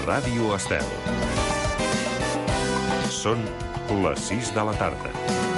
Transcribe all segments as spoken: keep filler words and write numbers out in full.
Ràdio Estel. Són les sis de la tarda.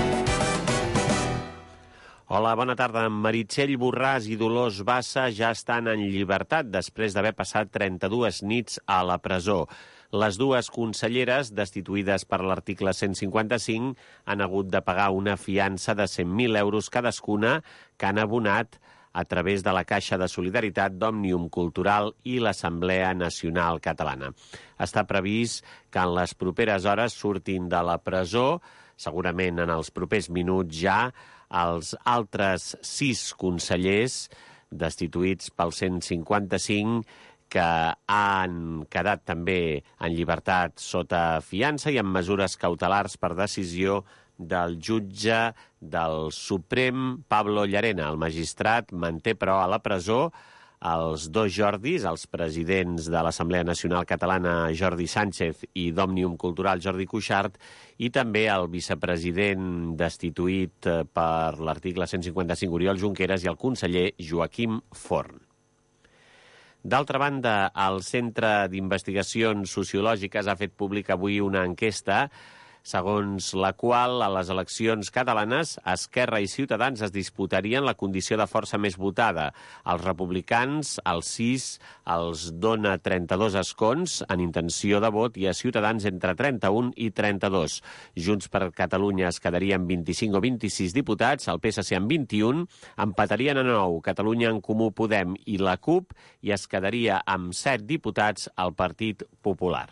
Hola, bona tarda. Meritxell Borràs i Dolors Bassa ja estan en llibertat després d'haver passat trenta-dues nits a la presó. Les dues conselleres, destituïdes per l'article cent cinquanta-cinc, han hagut de pagar una fiança de cent mil euros cadascuna que han abonat a través de la Caixa de Solidaritat d'Òmnium Cultural i l'Assemblea Nacional Catalana. Està previst que en les properes hores surtin de la presó, segurament en els propers minuts ja, els altres sis consellers destituïts pel cent cinquanta-cinc que han quedat també en llibertat sota fiança i amb mesures cautelars per decisió del jutge del Suprem, Pablo Llarena. El magistrat manté, però, a la presó els dos Jordis, els presidents de l'Assemblea Nacional Catalana, Jordi Sánchez, i d'Òmnium Cultural, Jordi Cuixart, i també el vicepresident destituït per l'article cent cinquanta-cinc, Oriol Junqueras, i el conseller Joaquim Forn. D'altra banda, el Centre d'Investigacions Sociològiques ha fet públic avui una enquesta segons la qual a les eleccions catalanes Esquerra i Ciutadans es disputarien la condició de força més votada. Els republicans, els sis, els dona trenta-dos escons en intenció de vot i a Ciutadans entre trenta-un i trenta-dos. Junts per Catalunya es quedarien vint-i-cinc o vint-i-sis diputats, el P S C amb vint-i-un, empatarien a nou Catalunya en Comú Podem i la CUP i es quedaria amb set diputats el Partit Popular.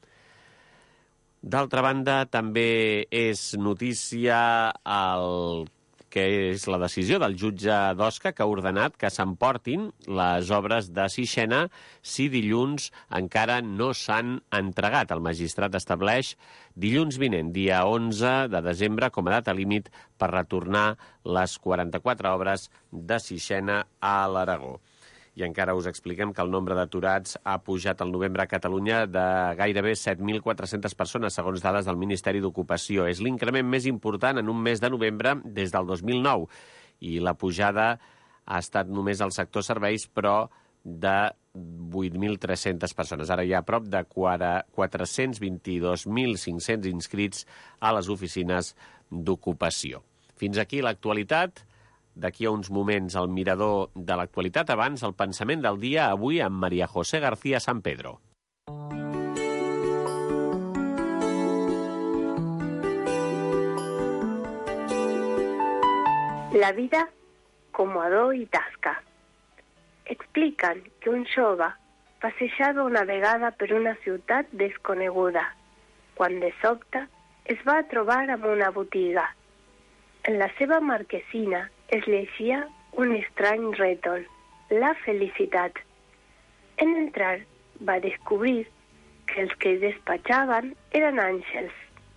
D'altra banda, també és notícia el que és la decisió del jutge d'Osca que ha ordenat que s'emportin les obres de Sixena si dilluns encara no s'han entregat. El magistrat estableix dilluns vinent, dia onze de desembre, com a data límit per retornar les quaranta-quatre obres de Sixena a l'Aragó. I encara us expliquem que el nombre d'aturats ha pujat al novembre a Catalunya de gairebé set mil quatre-centes persones, segons dades del Ministeri d'Ocupació. És l'increment més important en un mes de novembre des del dos mil nou. I la pujada ha estat només al sector serveis, però de vuit mil tres-centes persones. Ara hi ha prop de quatre-cents vint-i-dos mil cinc-cents inscrits a les oficines d'ocupació. Fins aquí l'actualitat. D'aquí a uns moments el mirador de l'actualitat. Abans, el pensament del dia, avui amb María José García San Pedro. La vida com a do i tasca. Expliquen que un jove passejava una vegada per una ciutat desconeguda, quan de sobte es va trobar amb una botiga. En la seva marquesina es llegia un estrany rètol, la felicitat. En entrar va descobrir que els que despatxaven eren àngels.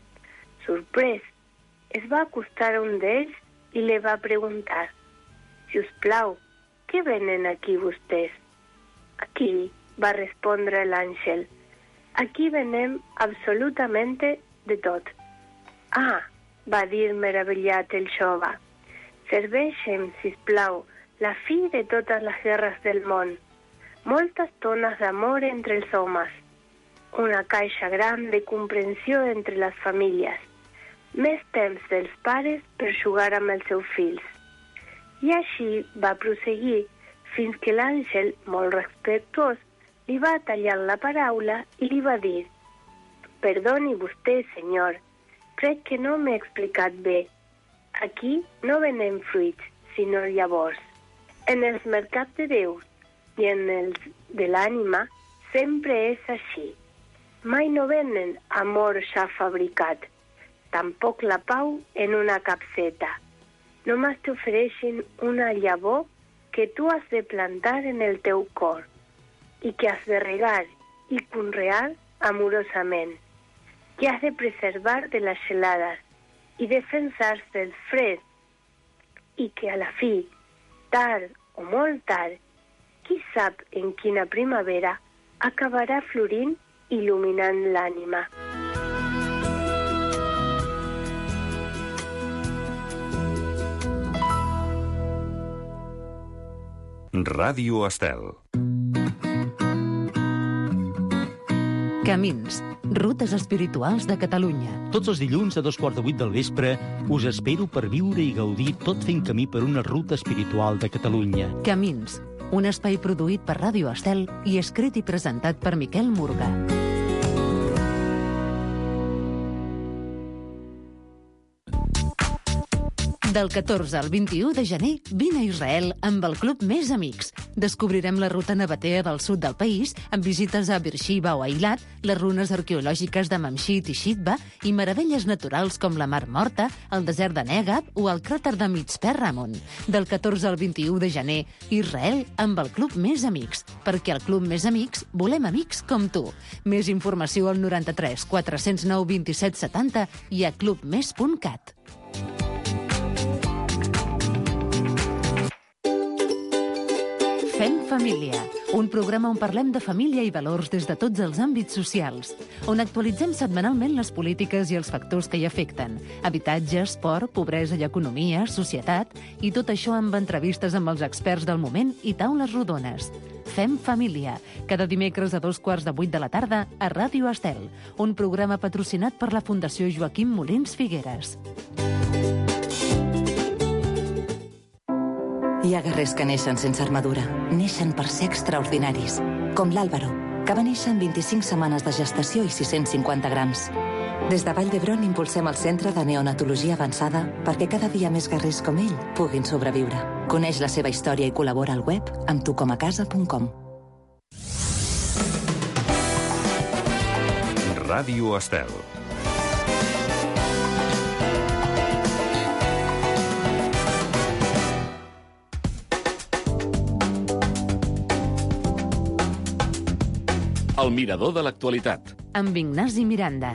Sorprès, es va acostar a un d'ells i li va preguntar: «Si us plau, què venen aquí vostès?» «Aquí», va respondre l'àngel, «aquí venem absolutament de tot». «Ah», va dir meravellat el jove, «serveixem, sisplau, la fi de totes les guerres del món, moltes tones d'amor entre els homes, una caixa gran de comprensió entre les famílies, més temps dels pares per jugar amb els seus fills». I així va prosseguir fins que l'àngel, molt respectuós, li va tallar la paraula i li va dir: «Perdoni vostè, senyor, crec que no m'he explicat bé. Aquí no venem fruits, sinó llavors. En els mercats de Déu i en els de l'ànima sempre és així. Mai no venen amor ja fabricat, tampoc la pau en una capseta. Només t'ofereixen una llavor que tu has de plantar en el teu cor i que has de regar i conrear amorosament, que has de preservar de les gelades i defensar-se del fred, i que a la fi, tard o molt tard, qui sap en quina primavera, acabarà florint il·luminant l'ànima. Ràdio Estel. Camins, rutes espirituals de Catalunya. Tots els dilluns a dos quarts de vuit del vespre us espero per viure i gaudir tot fent camí per una ruta espiritual de Catalunya. Camins, un espai produït per Ràdio Estel i escrit i presentat per Miquel Murga. Del catorze al vint-i-u de gener, vine a Israel amb el Club Més Amics. Descobrirem la ruta nabatea del sud del país, amb visites a Beersheba o Eilat, les runes arqueològiques de Mamshit i Shitba i meravelles naturals com la Mar Morta, el desert de Negev o el cràter de Mitzpe Ramon. Del catorze al vint-i-u de gener, Israel amb el Club Més Amics, perquè al Club Més Amics volem amics com tu. Més informació al noranta-tres quatre-cents nou vint-i-set setanta i a club més punt cat. Fem família, un programa on parlem de família i valors des de tots els àmbits socials, on actualitzem setmanalment les polítiques i els factors que hi afecten, habitatge, esport, pobresa i economia, societat, i tot això amb entrevistes amb els experts del moment i taules rodones. Fem família, cada dimecres a dos quarts de vuit de la tarda a Ràdio Estel, un programa patrocinat per la Fundació Joaquim Molins Figueres. Hi ha guerrers que neixen sense armadura. Neixen per ser extraordinaris. Com l'Àlvaro, que va néixer amb vint-i-cinc setmanes de gestació i sis-cents cinquanta grams. Des de Vall d'Hebron impulsem el Centre de Neonatologia Avançada perquè cada dia més guerrers com ell puguin sobreviure. Coneix la seva història i col·labora al web amb tu com a casa punt com. Ràdio Estel. El mirador de l'actualitat. Amb Ignasi Miranda.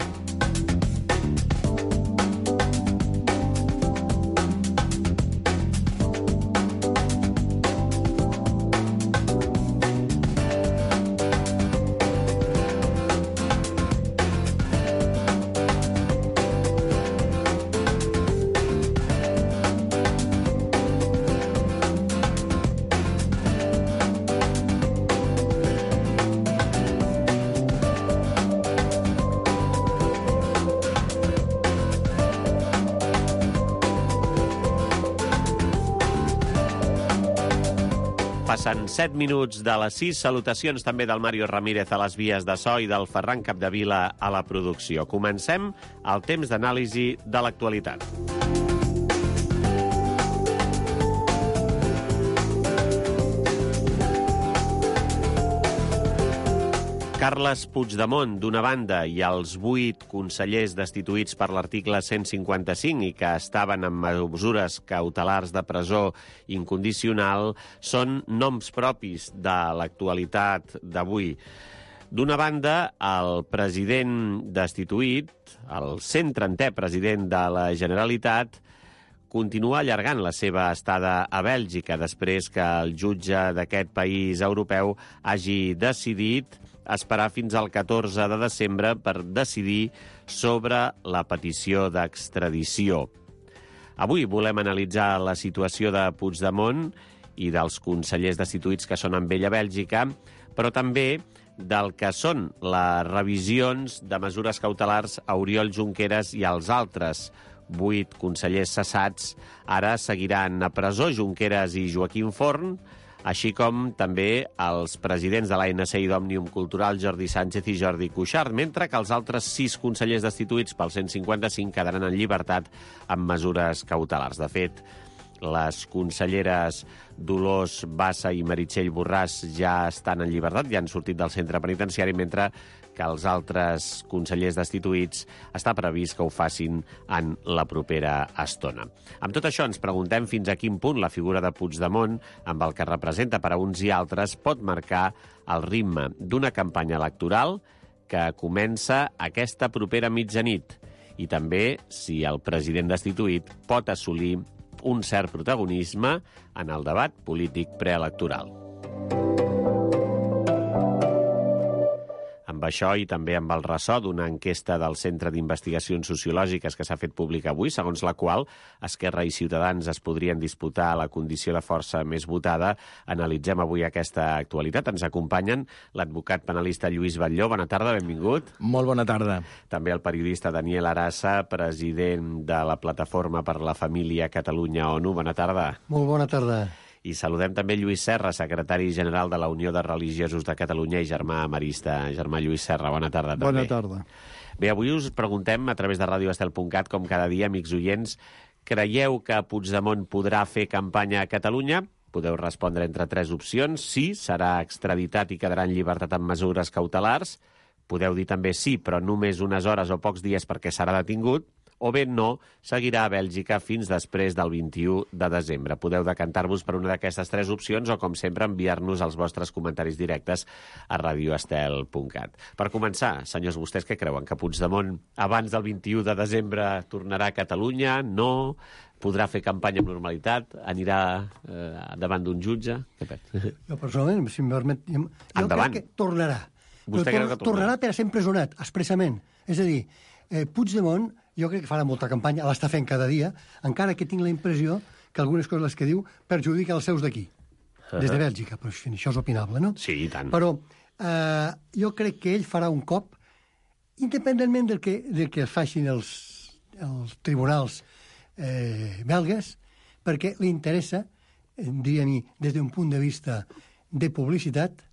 Passen set minuts de les sis. Salutacions també del Mario Ramírez a les vies de so i del Ferran Capdevila a la producció. Comencem el temps d'anàlisi de l'actualitat. Carles Puigdemont, d'una banda, i els vuit consellers destituïts per l'article cent cinquanta-cinc i que estaven amb mesures cautelars de presó incondicional són noms propis de l'actualitat d'avui. D'una banda, el president destituït, el cent trentè president de la Generalitat, continua allargant la seva estada a Bèlgica després que el jutge d'aquest país europeu hagi decidit esperar fins al catorze de desembre per decidir sobre la petició d'extradició. Avui volem analitzar la situació de Puigdemont i dels consellers destituïts que són amb ell a Bèlgica, però també del que són les revisions de mesures cautelars a Oriol Junqueras i als altres vuit consellers cessats. Ara seguiran a presó Junqueras i Joaquim Forn, així com també els presidents de l'A N C i d'Òmnium Cultural, Jordi Sánchez i Jordi Cuixart, mentre que els altres sis consellers destituïts pel cent cinquanta-cinc quedaran en llibertat amb mesures cautelars. De fet, les conselleres Dolors Bassa i Meritxell Borràs ja estan en llibertat, ja han sortit del centre penitenciari, mentre que els altres consellers destituïts està previst que ho facin en la propera estona. Amb tot això ens preguntem fins a quin punt la figura de Puigdemont, amb el que representa per a uns i altres, pot marcar el ritme d'una campanya electoral que comença aquesta propera mitjanit, i també si el president destituït pot assolir un cert protagonisme en el debat polític preelectoral. Amb això i també amb el ressò d'una enquesta del Centre d'Investigacions Sociològiques que s'ha fet pública avui, segons la qual Esquerra i Ciutadans es podrien disputar la condició de força més votada, analitzem avui aquesta actualitat. Ens acompanyen l'advocat penalista Lluís Batlló. Bona tarda, benvingut. Molt bona tarda. També el periodista Daniel Arassa, president de la Plataforma per la Família Catalunya-ONU. Bona tarda. Molt bona tarda. I saludem també Lluís Serra, secretari general de la Unió de Religiosos de Catalunya i germà amarista. Germà Lluís Serra, bona tarda també. Bona tarda. Bé, avui us preguntem a través de ràdio estel punt cat, com cada dia, amics oients, creieu que Puigdemont podrà fer campanya a Catalunya? Podeu respondre entre tres opcions. Sí, serà extraditat i quedarà en llibertat amb mesures cautelars. Podeu dir també sí, però només unes hores o pocs dies perquè serà detingut. O bé no, seguirà a Bèlgica fins després del vint-i-u de desembre. Podeu decantar-vos per una d'aquestes tres opcions o, com sempre, enviar-nos els vostres comentaris directes a ràdio estel punt cat. Per començar, senyors, vostès què creuen? Que Puigdemont, abans del vint-i-u de desembre, tornarà a Catalunya? No? Podrà fer campanya amb normalitat? Anirà eh, davant d'un jutge? Què pensa? Jo, personalment, si em permet... Jo, jo Endavant. crec que tornarà. Vostè Però creu que tornarà? Tornarà per a ser empresonat, expressament. És a dir, eh, Puigdemont, jo crec que farà molta campanya, l'està fent cada dia, encara que tinc la impressió que algunes coses les que diu perjudiquen els seus d'aquí, uh-huh. des de Bèlgica, però això és opinable, no? Sí, i tant. Però eh, jo crec que ell farà un cop, independentment del que, del que facin els, els tribunals eh, belgues, perquè li interessa, eh, diria a mi, des d'un punt de vista de publicitat,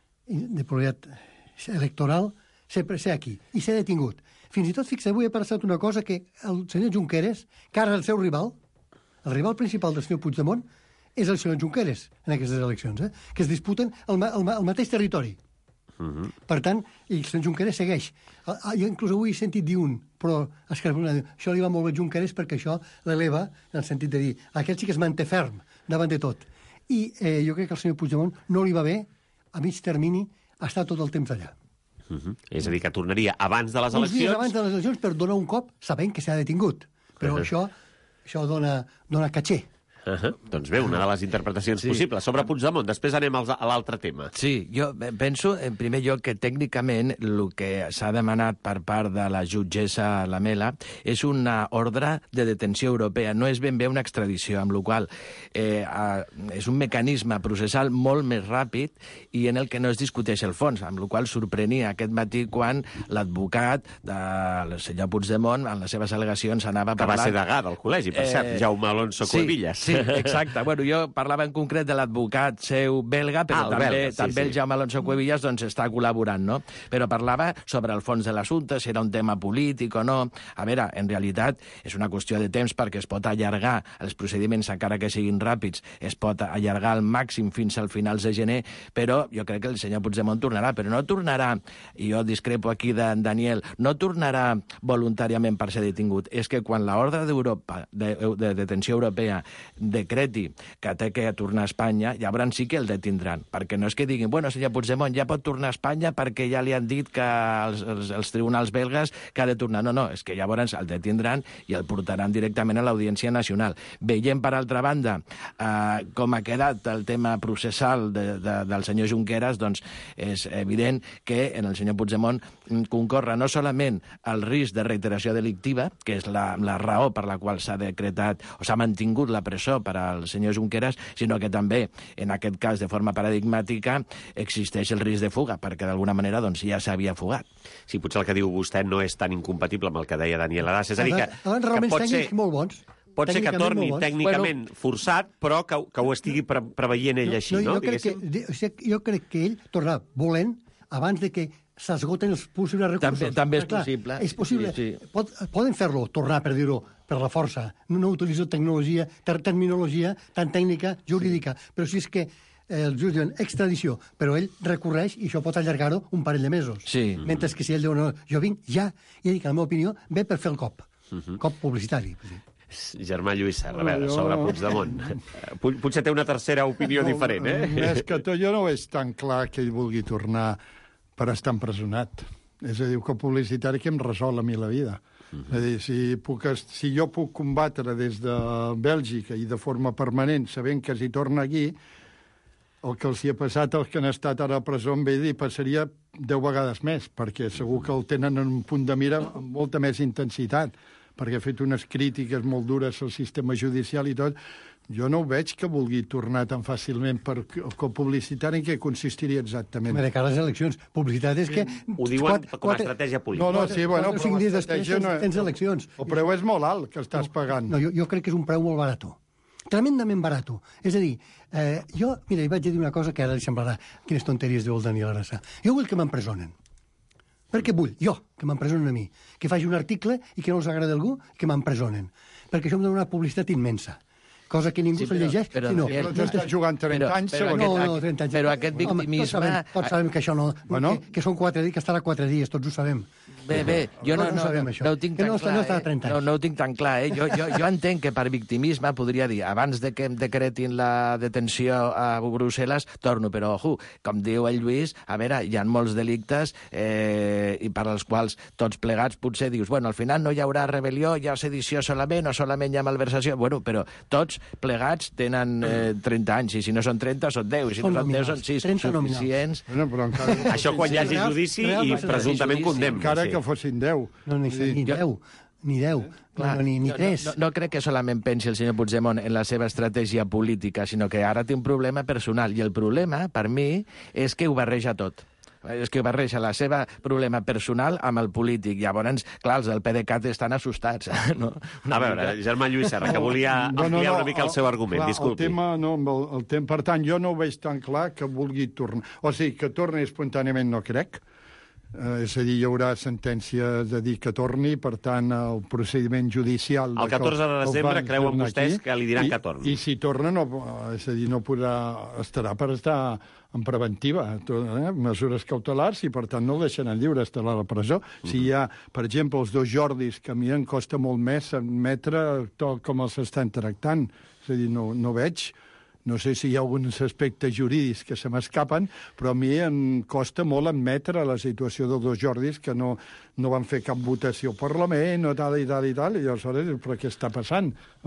de publicitat electoral, ser, ser aquí, i ser detingut. Fins i tot, fixa, avui he passat una cosa que el senyor Junqueras, que ara el seu rival, el rival principal del senyor Puigdemont, és el senyor Junqueras en aquestes eleccions, eh? Que es disputen el, el, el mateix territori. Uh-huh. Per tant, i el senyor Junqueras segueix. Jo inclús avui he sentit dir un, però això li va molt bé a Junqueras perquè això l'eleva en el sentit de dir aquest sí que es manté ferm davant de tot. I eh, jo crec que el senyor Puigdemont no li va bé, a mig termini, estar tot el temps allà. Uh-huh. És a dir, que tornaria abans de les Uns eleccions... dies abans de les eleccions per donar un cop sabent que s'ha detingut. Però uh-huh. això, això dona, dona caché. Uh-huh. Doncs bé, una de les interpretacions sí. possibles. Sobre Puigdemont, després anem als, a l'altre tema. Sí, jo penso, en primer lloc, que tècnicament el que s'ha demanat per part de la jutgessa Lamela és una ordre de detenció europea, no és ben bé una extradició, amb la qual eh, és un mecanisme processal molt més ràpid i en el que no es discuteix el fons, amb la qual sorprenia aquest matí quan l'advocat del senyor Puigdemont, en les seves al·legacions, anava a parlar... Que va ser degà del col·legi, per cert, eh, Jaume Alonso sí, Cuevillas. Sí, exacte. Bueno, jo parlava en concret de l'advocat seu belga, però ah, el també, belga, sí, també sí. el Jaume Alonso Cuevillas doncs, està col·laborant, no? Però parlava sobre el fons de l'assumpte, si era un tema polític o no. A veure, en realitat és una qüestió de temps perquè es pot allargar els procediments, encara que siguin ràpids, es pot allargar al màxim fins al finals de gener, però jo crec que el senyor Puigdemont tornarà, però no tornarà, i jo discrepo aquí de Daniel, no tornarà voluntàriament per ser detingut. És que quan l'ordre d'Europa, de, de detenció europea, decreti que té que tornar a Espanya, llavors sí que el detindran, perquè no és que diguin, bueno, senyor Puigdemont, ja pot tornar a Espanya perquè ja li han dit que els, els, els tribunals belgues que ha de tornar. No, no, és que llavors el detindran i el portaran directament a l'Audiència Nacional. Veiem, per altra banda, eh, com ha quedat el tema processal de, de, del senyor Junqueras, doncs és evident que en el senyor Puigdemont concorre no solament el risc de reiteració delictiva, que és la, la raó per la qual s'ha decretat o s'ha mantingut la presó per al senyor Junqueras, sinó que també, en aquest cas, de forma paradigmàtica, existeix el risc de fuga, perquè d'alguna manera doncs, ja s'havia fugat. Sí, potser el que diu vostè no és tan incompatible amb el que deia Daniel Arassa. És a dir, que, que pot ser... molt bons. Pot ser que torni tècnicament bueno, forçat, però que, que ho estigui pre preveient ell no, així, no? no? Jo, crec que, o sigui, jo crec que ell tornarà volent abans de que s'esgoten els possibles recursos. També, també és clar, possible. És possible. Sí, sí. Pot, poden fer-lo, tornar, per dir-ho, per la força. No, no utilitzo tecnologia, ter terminologia tan tècnica, jurídica. Però si és que eh, els jutges diuen extradició, però ell recorreix i això pot allargar-ho un parell de mesos. Sí. Mentre que si ell diu, no, jo vinc ja, i dic, en la meva opinió, ve per fer el cop. Uh -huh. Cop publicitari. Germà Lluís Serra, a veure, sobre Puigdemont. Potser té una tercera opinió no, diferent, eh? Més que tot, jo no és tan clar que ell vulgui tornar per estar empresonat. És a dir, que publicitari que em resol a mi la vida. Uh-huh. És a dir, si, puc, si jo puc combatre des de Bèlgica i de forma permanent, sabent que si torna aquí, el que els hi ha passat als que han estat ara a presó amb ell hi passaria deu vegades més, perquè segur que el tenen en un punt de mira amb molta més intensitat, perquè ha fet unes crítiques molt dures al sistema judicial i tot. Jo no ho veig que vulgui tornar tan fàcilment per publicitat. En què consistiria exactament? De cara a les eleccions. Publicitat és que... Ho diuen com a estratègia política. No, no, sí, bueno, però cinc dies després tens eleccions. El preu és molt alt que estàs pagant. No, jo, jo crec que és un preu molt barat. Tremendament barat. És a dir, eh, jo, mira, hi vaig dir una cosa que ara li semblarà quines tonteries diu el Daniel Arassa. Jo vull que m'empresonen. Per què vull? Jo, que m'empresonen a mi. Que faci un article i que no els agrada a algú, que m'empresonen. Perquè això em dona una publicitat immensa. Cosa que ningú sí, se llegeix. Però, sinó, però tu estàs jugant trenta anys, però, segons. No, no, trenta anys. Però aquest victimisme... Home, tots sabem, tots sabem que això no... Bueno? Que, que són quatre dies, que estarà quatre dies, tots ho sabem. Bé, bé, jo no, no, no, no ho tinc tan no, clar, no, eh? no, no ho tinc tan clar, eh? Jo, jo, jo entenc que per victimisme podria dir, abans de que em decretin la detenció a Brussel·les, torno, però, ojo, com diu el Lluís, a veure, hi ha molts delictes eh, i per als quals tots plegats potser dius, bueno, al final no hi haurà rebel·lió, hi ha sedició solament, o solament hi ha malversació, bueno, però tots plegats tenen eh, trenta anys, i si no són trenta, són deu, i si no són deu, són sis, suficients. Bueno, però encara... Això quan hi hagi judici i presumptament condemna. Encara que fossin deu. No, ni, ni deu, ni deu, Clar, no, ni, ni no, tres. No, no, no crec que solament pensi el senyor Puigdemont en la seva estratègia política, sinó que ara té un problema personal, i el problema, per mi, és que ho barreja tot. És que barreja la seva problema personal amb el polític. Llavors, clar, els del P D cat estan assustats. No? A veure, Germà Lluís Serra, que volia ampliar no, no, no, una mica el seu argument, clar, disculpi. El tema, no, el, el tema, per tant, jo no ho veig tan clar que vulgui tornar. O sigui, que torni espontàniament no crec. Eh, és a dir, hi haurà sentència de dir que torni, per tant, el procediment judicial... El catorze de desembre creuen vostès que li diran i, que torni. I si torna, no, és a dir, no podrà... estarà per estar en preventiva, eh? mesures cautelars, i per tant no el deixaran lliure, estarà a la presó. Mm-hmm. Si hi ha, per exemple, els dos Jordis, que a mi em costa molt més admetre tot com els estan tractant. És a dir, no, no veig... No sé si hi ha alguns aspectes jurídics que se m'escapen, però a mi em costa molt admetre la situació dels dos Jordis, que no, no van fer cap votació al Parlament, no tal i tal i tal, i aleshores, però què està passant?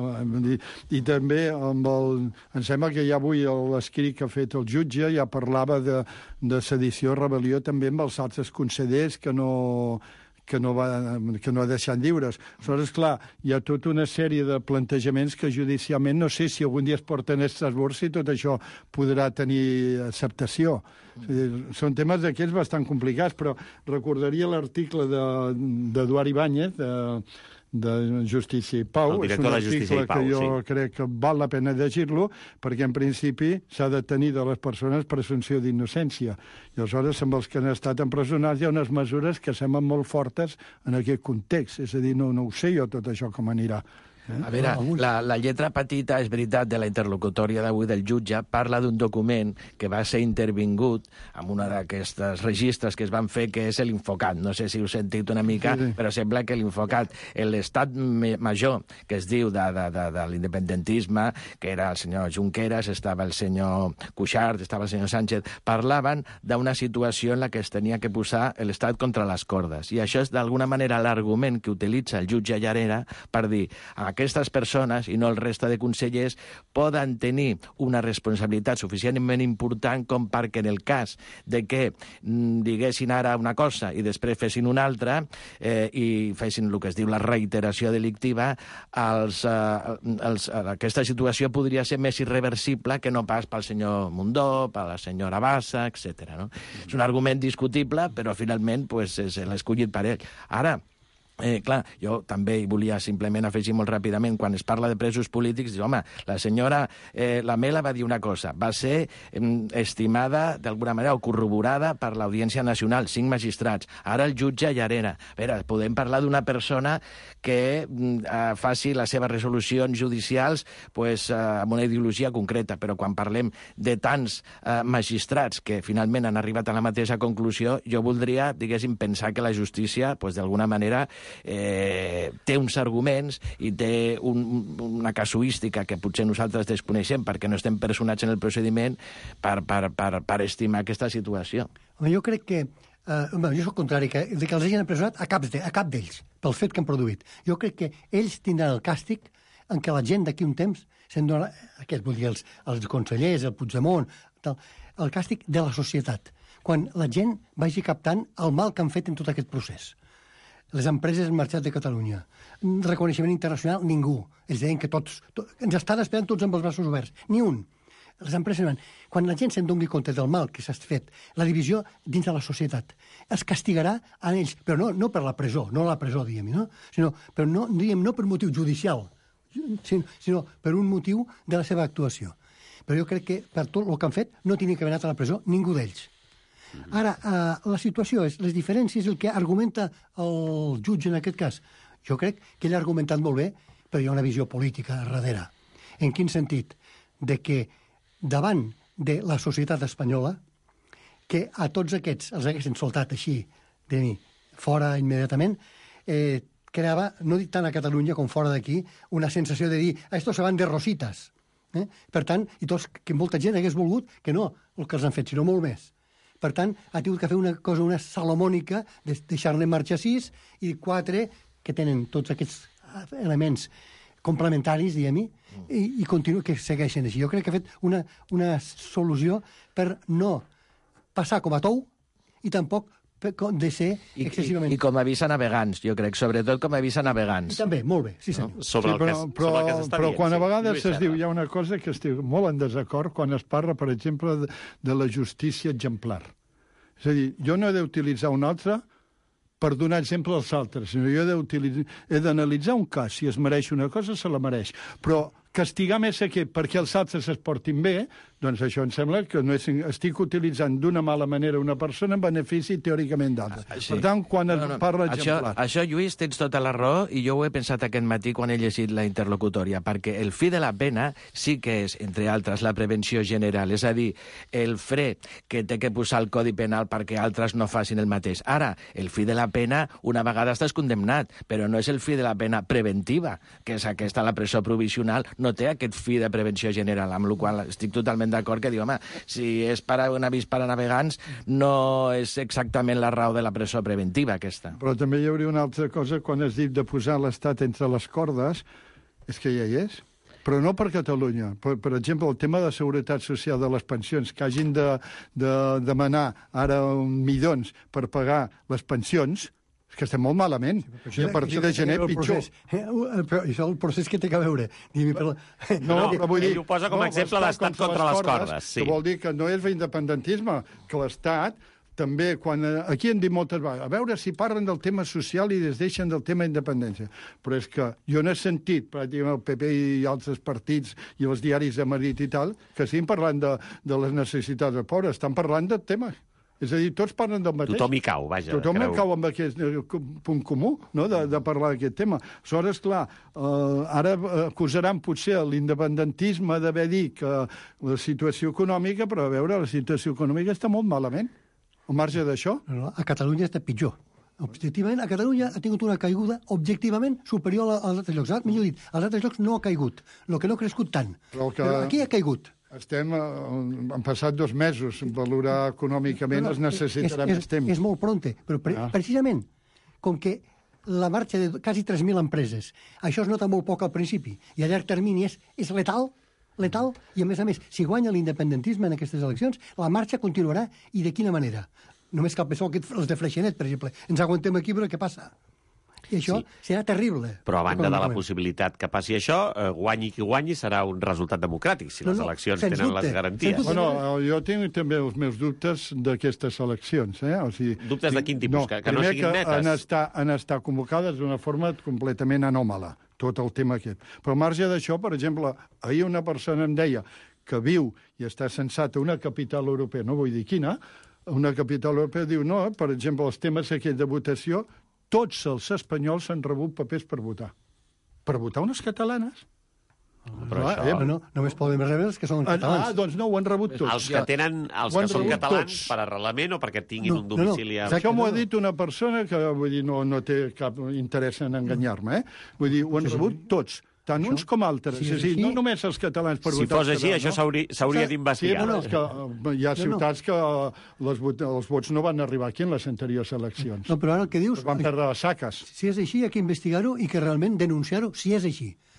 I, i també amb el, em sembla que ja avui l'escrit que ha fet el jutge ja parlava de, de sedició i rebel·lió també amb els altres consellers que no... que no, va, que no ha deixat lliures. Aleshores, clar, hi ha tota una sèrie de plantejaments que judicialment no sé si algun dia es porten a Estrasburg si tot això podrà tenir acceptació. Mm. Són temes d'aquests bastant complicats, però recordaria l'article d'Eduard Ibáñez, de, de Justícia i Pau. El director de Justícia i Pau, que jo sí. crec que val la pena llegir-lo, perquè en principi s'ha de tenir de les persones presumpció d'innocència. I aleshores, amb els que han estat empresonats, hi ha unes mesures que semblen molt fortes en aquest context. És a dir, no, no ho sé jo tot això com anirà. Eh? A veure, la, la lletra petita, és veritat, de la interlocutòria d'avui del jutge, parla d'un document que va ser intervingut amb una d'aquestes registres que es van fer, que és l'Infocat. No sé si heu sentit una mica, sí, sí. Però sembla que l'Infocat, l'estat major, que es diu de, de, de, de l'independentisme, que era el senyor Junqueras, estava el senyor Cuixart, estava el senyor Sánchez, parlaven d'una situació en la que es tenia que posar l'estat contra les cordes. I això és, d'alguna manera, l'argument que utilitza el jutge Llarera per dir aquestes persones, i no el resta de consellers, poden tenir una responsabilitat suficientment important com perquè en el cas de que mm, diguessin ara una cosa i després fessin una altra eh, i fessin el que es diu la reiteració delictiva, els, eh, els, aquesta situació podria ser més irreversible que no pas pel senyor Mundó, per la senyora Bassa, etcètera. No? És un argument discutible, però finalment pues, és l'escollit per ell. Ara, Eh, clar, jo també hi volia simplement afegir molt ràpidament, quan es parla de presos polítics, diu, home, la senyora eh, Lamela va dir una cosa, va ser eh, estimada d'alguna manera o corroborada per l'Audiència Nacional, cinc magistrats, ara el jutge Llarera. A veure, podem parlar d'una persona que eh, faci les seves resolucions judicials pues, eh, amb una ideologia concreta, però quan parlem de tants eh, magistrats que finalment han arribat a la mateixa conclusió, jo voldria, diguéssim, pensar que la justícia, pues, d'alguna manera, Eh, té uns arguments i té un, una casuística que potser nosaltres desconeixem perquè no estem personats en el procediment per, per, per, per estimar aquesta situació. Home, jo crec que... Eh, jo soc contrari, que, de que els hagin empresonat a cap, de, a cap d'ells, pel fet que han produït. Jo crec que ells tindran el càstig en què la gent d'aquí un temps se'n dona... Aquest, vull dir, els, els consellers, el Puigdemont, del, el càstig de la societat, quan la gent vagi captant el mal que han fet en tot aquest procés. Les empreses han marxat de Catalunya. Reconeixement internacional, ningú. Ells deien que tots... To, ens estan esperant tots amb els braços oberts. Ni un. Les empreses van... Quan la gent se'n doni compte del mal que s'ha fet, la divisió dins de la societat, es castigarà a ells, però no, no per la presó, no la presó, diguem, no? Sinó, però no, diguem, no per motiu judicial, sinó, sinó per un motiu de la seva actuació. Però jo crec que per tot el que han fet no tenia que haver anat a la presó ningú d'ells. Ara, eh, la situació és, les diferències, el que argumenta el jutge en aquest cas, jo crec que ell ha argumentat molt bé, però hi ha una visió política darrere. En quin sentit? De que davant de la societat espanyola, que a tots aquests els haguessin soltat així, de mi, fora immediatament, eh, creava, no dic tant a Catalunya com fora d'aquí, una sensació de dir, a estos se van de rositas. Eh? Per tant, i tots, que molta gent hagués volgut que no el que els han fet, sinó molt més. Per tant, ha tingut que fer una cosa, una salomònica, de deixar-ne en marxa sis i quatre que tenen tots aquests elements complementaris, diguem-hi, i, i continua, que segueixen així. Jo crec que ha fet una, una solució per no passar com a tou i tampoc de ser excessivament... I, i com a avís a navegants, jo crec, sobretot com a avís a navegants. I també, molt bé, sí senyor. No? Sobre, sí, però, el que, però, sobre el que s'està però dient. quan a sí. vegades Lluís es diu, Serra. hi ha una cosa que estic molt en desacord quan es parla, per exemple, de, de la justícia exemplar. És a dir, jo no he d'utilitzar un altre per donar exemple als altres, sinó jo he, he d'analitzar un cas. Si es mereix una cosa, se la mereix. Però castigar més aquest perquè els altres es portin bé, doncs això em sembla que no és, estic utilitzant d'una mala manera una persona en benefici teòricament d'altres. Ah, sí. Per tant, quan es no, no, parla exemplar... Això, això, Lluís, tens tota la raó, i jo ho he pensat aquest matí quan he llegit la interlocutòria, perquè el fi de la pena sí que és, entre altres, la prevenció general, és a dir, el fre que té que posar el Codi Penal perquè altres no facin el mateix. Ara, el fi de la pena, una vegada estàs condemnat, però no és el fi de la pena preventiva, que és aquesta, la presó provisional, no té aquest fi de prevenció general, amb la qual estic totalment d'acord que diu, home, si és per un avís per a navegants, no és exactament la raó de la presó preventiva, aquesta. Però també hi hauria una altra cosa, quan has dit de posar l'Estat entre les cordes, és que ja hi és. Però no per Catalunya. Per, per exemple, el tema de seguretat social de les pensions, que hagin de, de demanar ara milions per pagar les pensions, que estem molt malament, sí, i a partir de gener pitjor. Eh? Però això és el procés que té que veure. No, no, però vull dir... Ell ho posa com a no, exemple d'estat contra les cordes. cordes sí. Que vol dir que no és l'independentisme, que l'Estat també, quan... Aquí hem dit moltes vegades, a veure si parlen del tema social i es deixen del tema independència. Però és que jo no he sentit, pràcticament el P P i altres partits i els diaris de Madrid i tal, que estiguin parlant de, de les necessitats dels pobres, estan parlant del tema. És a dir, tots parlen del mateix. Tothom hi cau, vaja. Tothom creu... hi cau amb aquest punt comú, no?, de, de parlar d'aquest tema. Aleshores, clar, eh, ara acusaran potser l'independentisme d'haver dit que la situació econòmica, però a veure, la situació econòmica està molt malament. Al marge d'això... No, no, a Catalunya està pitjor. Objectivament, a Catalunya ha tingut una caiguda objectivament superior als altres llocs. Millor dit, als altres llocs no ha caigut, el que no ha crescut tant. Però, que... però aquí ha caigut. Estem, han passat dos mesos a valorar econòmicament, no, no, es necessitarà és, més temps. És molt pronte, però pre ah. precisament com que la marxa de quasi tres mil empreses, això es nota molt poc al principi, i a llarg termini és, és letal, letal, i a més a més, si guanya l'independentisme en aquestes eleccions, la marxa continuarà, i de quina manera? Només cal pensar que els de Freixenet, per exemple. Ens aguantem aquí, però què passa? I això sí. serà terrible. Però a banda de la possibilitat que passi això, eh, guanyi qui guanyi serà un resultat democràtic, si no, les eleccions no, tenen dubte, les garanties. Bueno, jo tinc també els meus dubtes d'aquestes eleccions. Eh? O sigui, dubtes de quin tipus? No, que, que no siguin netes? Han estar, han estar convocades d'una forma completament anòmala, tot el tema aquest. Però al marge d'això, per exemple, ahir una persona em deia que viu i està sensata una capital europea, no vull dir quina, una capital europea diu, no, per exemple, els temes aquests de votació, tots els espanyols han rebut papers per votar. Per votar unes catalanes? Però ah, això... eh, no, només poden rebre els que són catalans. Ah, doncs no, ho han rebut tots. Els que tenen, els que són catalans tots. Per arrelament o perquè tinguin no, un domicili... No, no. Això m'ho ha dit una persona que vull dir, no, no té cap interès en enganyar-me. Eh? Vull dir, ho han rebut tots. Tant uns com altres. Sí, sí, sí. No només els catalans per si votar. Si fos així, això s'hauria no? d'investigar. Sí, no, és que hi ha ciutats que les, els vots no van arribar aquí en les anteriors eleccions. No, però ara el que dius... Es van perdre les saques. Si és així, hi ha que investigar-ho i que realment denunciar-ho si és així.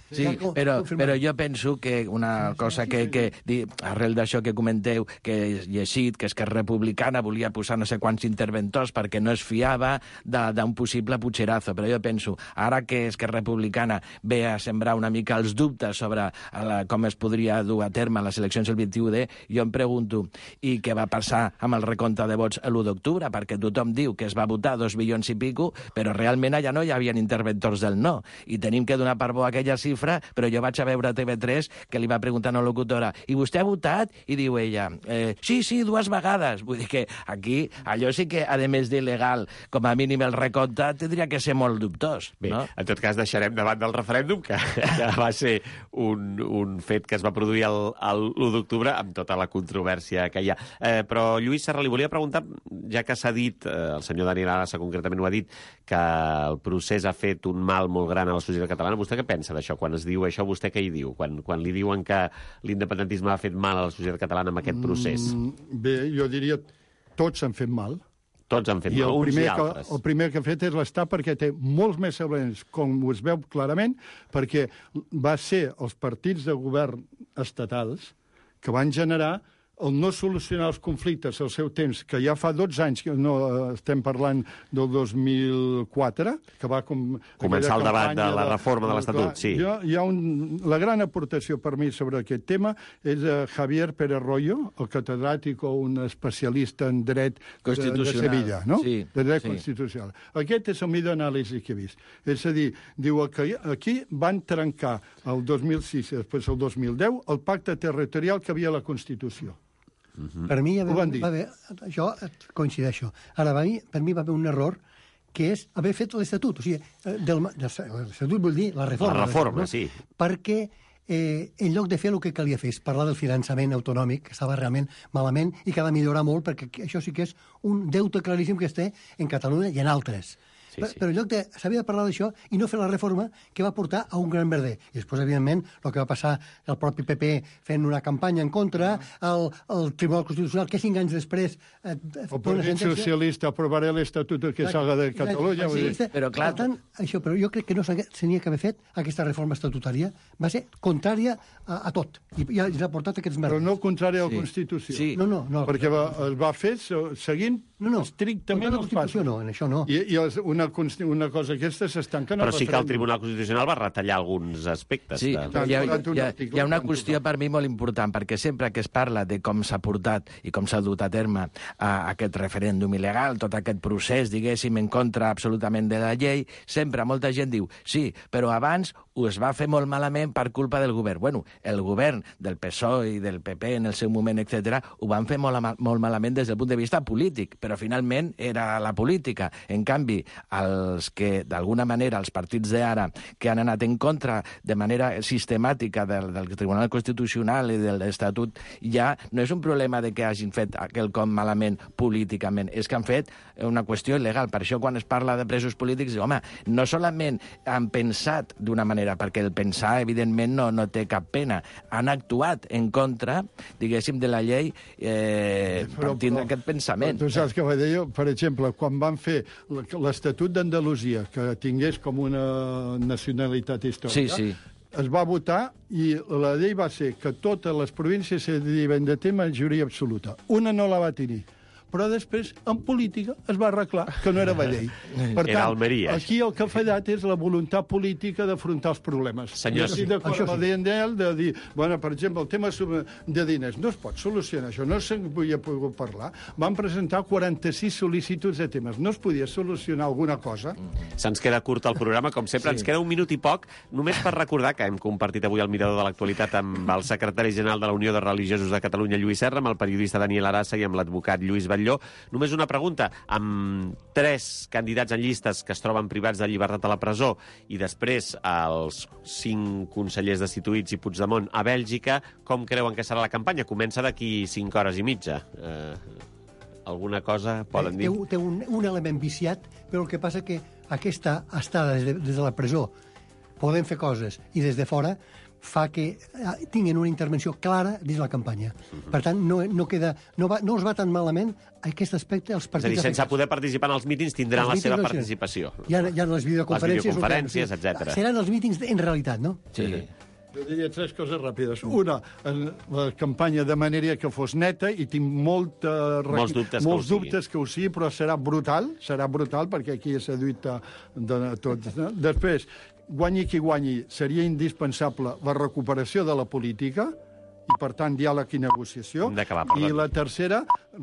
Sí, però, però jo penso que una cosa que, que arrel d'això que comenteu, que he llegit, que Esquerra Republicana volia posar no sé quants interventors perquè no es fiava d'un possible Puigdemont, però jo penso, ara que Esquerra Republicana ve a sembrar una mica els dubtes sobre la, com es podria dur a terme les eleccions el vint-i-u de, jo em pregunto, i què va passar amb el recompte de vots l'u d'octubre? Perquè tothom diu que es va votar dos milions i pico, però realment allà no hi havia interventors del no, i tenim que donar per bo aquella xifra, però jo vaig a veure a T V tres que li va preguntar a una locutora, i vostè ha votat? I diu ella, eh, sí, sí, dues vegades. Vull dir que aquí, allò sí que, a més d'il·legal, com a mínim el recompte, tindria que ser molt dubtós. Bé, no? En tot cas, deixarem davant del referèndum, que, que va ser un, un fet que es va produir l'u d'octubre amb tota la controvèrsia que hi ha. Eh, però, Lluís Serra, li volia preguntar, ja que s'ha dit, eh, el senyor Daniel Arassa concretament ho ha dit, que el procés ha fet un mal molt gran a la societat catalana. Vostè què pensa d'això? Quan es diu això, vostè què hi diu? Quan, quan li diuen que l'independentisme ha fet mal a la societat catalana amb aquest procés? Mm, bé, jo diria tots han fet mal. Tots han fet I mal, el uns primer i altres. Que, el primer que ha fet és l'Estat, perquè té molts més elements, com es veu clarament, perquè va ser els partits de govern estatals que van generar el no solucionar els conflictes al seu temps, que ja fa dotze anys, que no estem parlant del dos mil quatre, que va com... Començar el debat de la reforma de l'Estatut, sí. Hi ha, hi ha un, la gran aportació per mi sobre aquest tema és uh, Javier Pérez Royo, el catedràtic o un especialista en dret de, de Sevilla, no? Sí, de dret sí. constitucional. Aquest és el millor anàlisi que he vist. És a dir, diu que aquí van trencar el dos mil sis i després el dos mil deu el pacte territorial que havia a la Constitució. Mm-hmm. Per mi ja va, va haver, jo coincideixo. Ara, va, per mi va haver un error que és haver fet l'Estatut. O sigui, del, l'Estatut vull dir la reforma. La reforma, no? Sí. Perquè eh, en lloc de fer el que calia fer és parlar del finançament autonòmic, que estava realment malament i que ha de millorar molt, perquè això sí que és un deute claríssim que es té en Catalunya i en altres. Sí, sí. Però en lloc de... s'havia de parlar d'això i no fer la reforma que va portar a un gran merder. I després, evidentment, el que va passar el propi P P fent una campanya en contra, el, el Tribunal Constitucional, que cinc anys després... Eh, el Partit Socialista aprovarà l'Estatut que salga de Catalunya. Sí, sí, però, clar... Per tant, això, però jo crec que no s'havia d'haver fet aquesta reforma estatutària. Va ser contrària a, a tot. I ja ens ha portat aquests merders. Però no contrària a la sí. Constitució. Sí. No, no, no. Perquè va, es va fer seguint no, no. estrictament els passos. No, en això no. I, i una una cosa aquesta s'estanca... Però sí que el Tribunal Constitucional va retallar alguns aspectes. Sí, de... però hi ha, hi, ha, hi ha una qüestió per mi molt important, perquè sempre que es parla de com s'ha portat i com s'ha dut a terme a aquest referèndum il·legal, tot aquest procés, diguéssim, en contra absolutament de la llei, sempre molta gent diu, sí, però abans ho es va fer molt malament per culpa del govern. Bueno, el govern del P S O E i del P P en el seu moment, etcètera, ho van fer molt, molt malament des del punt de vista polític, però finalment era la política. En canvi, els que, d'alguna manera, els partits d'ara que han anat en contra de manera sistemàtica del, del Tribunal Constitucional i de l'Estatut, ja no és un problema de que hagin fet quelcom malament políticament, és que han fet una qüestió il·legal. Per això, quan es parla de presos polítics, home, no solament han pensat d'una manera, perquè el pensar, evidentment, no, no té cap pena. Han actuat en contra, diguéssim, de la llei eh, per tindre aquest pensament. Tu saps què va dir jo? Per exemple, quan van fer l'Estatut d'Andalusia, que tingués com una nacionalitat històrica, sí, sí. es va votar i la llei va ser que totes les províncies se diuen de té majoria absoluta. Una no la va tenir. Però després, en política, es va arreglar que no era la llei. Per tant, Almeria, aquí el que ha fallat és la voluntat política d'afrontar els problemes. Senyors, I d'acord amb el D N L de dir, bueno, per exemple, el tema de diners, no es pot solucionar això, no se'n podia pogut parlar. Van presentar quaranta-sis sol·licituds de temes. No es podia solucionar alguna cosa? Se'ns queda curt el programa, com sempre. Sí. Ens queda un minut i poc, només per recordar que hem compartit avui el mirador de l'actualitat amb el secretari general de la Unió de Religiosos de Catalunya, Lluís Serra, amb el periodista Daniel Arassa i amb l'advocat Lluís Batlló. Només una pregunta. Amb tres candidats en llistes que es troben privats de llibertat a la presó i després els cinc consellers destituïts i Puigdemont a Bèlgica, com creuen que serà la campanya? Comença d'aquí cinc hores i mitja. Eh, alguna cosa poden dir? Té, té un, un element viciat, però el que passa que aquesta estada des de, des de la presó podem fer coses i des de fora fa que eh, tinguin una intervenció clara dins la campanya. Uh-huh. Per tant, no, no, queda, no, va, no els va tan malament aquest aspecte als partits. És a dir, sense afectats. poder participar en els mítings tindran Els la seva mítings, participació. Hi ha, hi ha les videoconferències. Les videoconferències, etcètera. Seran els mítings en realitat, no? Sí. Jo diria tres coses ràpides. Una, la campanya de manera que fos neta, i tinc molta... Molts dubtes, molts que, ho dubtes que ho sigui, però serà brutal, serà brutal, perquè aquí s'ha duit de tots. No? Després, guanyi qui guanyi, seria indispensable la recuperació de la política, i, per tant, diàleg i negociació. Hem d'acabar, I perdó. la tercera,